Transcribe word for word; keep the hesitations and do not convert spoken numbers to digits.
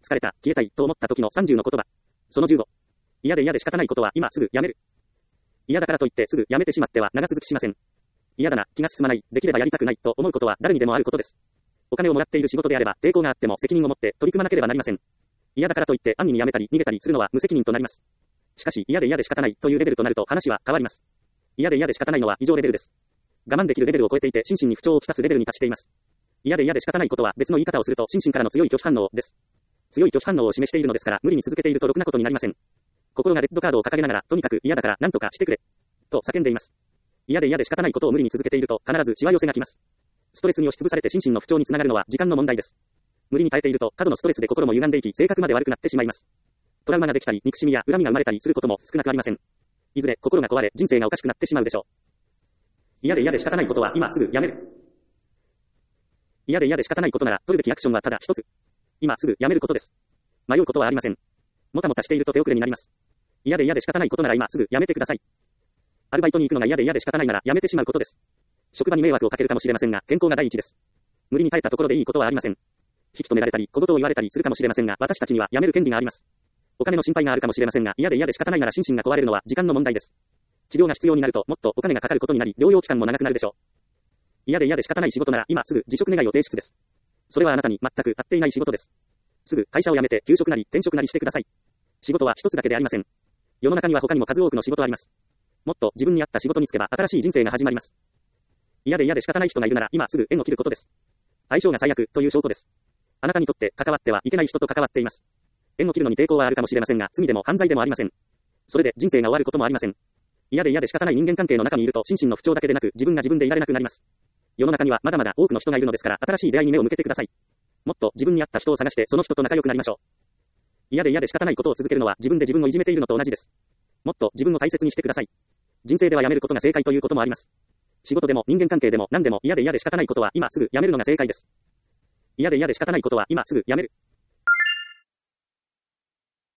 疲れた、消えたい、と思った時のさんじゅうの言葉。そのじゅうご。嫌で嫌で仕方ないことは今すぐやめる。嫌だからといってすぐやめてしまっては長続きしません。嫌だな、気が進まない、できればやりたくないと思うことは誰にでもあることです。お金をもらっている仕事であれば抵抗があっても責任を持って取り組まなければなりません。嫌だからといって安易にやめたり逃げたりするのは無責任となります。しかし嫌で嫌で仕方ないというレベルとなると話は変わります。嫌で嫌で仕方ないのは異常レベルです。我慢できるレベルを超えていて心身に不調をきたすレベルに達しています。嫌で嫌で仕方ないことは別の言い方をすると心身からの強い拒否反応です。強い拒否反応を示しているのですから無理に続けているとろくなことになりません。心がレッドカードを掲げながらとにかく嫌だから何とかしてくれと叫んでいます。嫌で嫌で仕方ないことを無理に続けていると必ずしわ寄せが来ます。ストレスに押しつぶされて心身の不調につながるのは時間の問題です。無理に耐えていると過度のストレスで心も歪んでいき性格まで悪くなってしまいます。トラウマができたり憎しみや恨みが生まれたりすることも少なくありません。いずれ心が壊れ人生がおかしくなってしまうでしょう。嫌で嫌で仕方ないことは今すぐやめる。嫌で嫌で仕方ないことなら取るべきアクションはただ一つ。今すぐやめることです。迷うことはありません。もたもたしていると手遅れになります。嫌で嫌で仕方ないことなら今すぐやめてください。アルバイトに行くのが嫌で嫌で仕方ないならやめてしまうことです。職場に迷惑をかけるかもしれませんが健康が第一です。無理に耐えたところでいいことはありません。引き止められたり小言を言われたりするかもしれませんが私たちにはやめる権利があります。お金の心配があるかもしれませんが嫌で嫌で仕方ないなら心身が壊れるのは時間の問題です。治療が必要になるともっとお金がかかることになり療養期間も長くなるでしょう。嫌で嫌で仕方ない仕事なら今すぐ辞職願を提出です。それはあなたに全く合っていない仕事です。すぐ会社を辞めて休職なり転職なりしてください。仕事は一つだけでありません。世の中には他にも数多くの仕事あります。もっと自分に合った仕事に就けば新しい人生が始まります。嫌で嫌で仕方ない人がいるなら今すぐ縁を切ることです。相性が最悪という証拠です。あなたにとって関わってはいけない人と関わっています。縁を切るのに抵抗はあるかもしれませんが罪でも犯罪でもありません。それで人生が終わることもありません。嫌で嫌で仕方ない人間関係の中にいると心身の不調だけでなく自分が自分でいられなくなります。世の中にはまだまだ多くの人がいるのですから新しい出会いに目を向けてください。もっと自分に合った人を探してその人と仲良くなりましょう。嫌で嫌で仕方ないことを続けるのは自分で自分をいじめているのと同じです。もっと自分を大切にしてください。人生ではやめることが正解ということもあります。仕事でも人間関係でも何でも嫌で嫌で仕方ないことは今すぐやめるのが正解です。嫌で嫌で仕方ないことは今すぐやめる。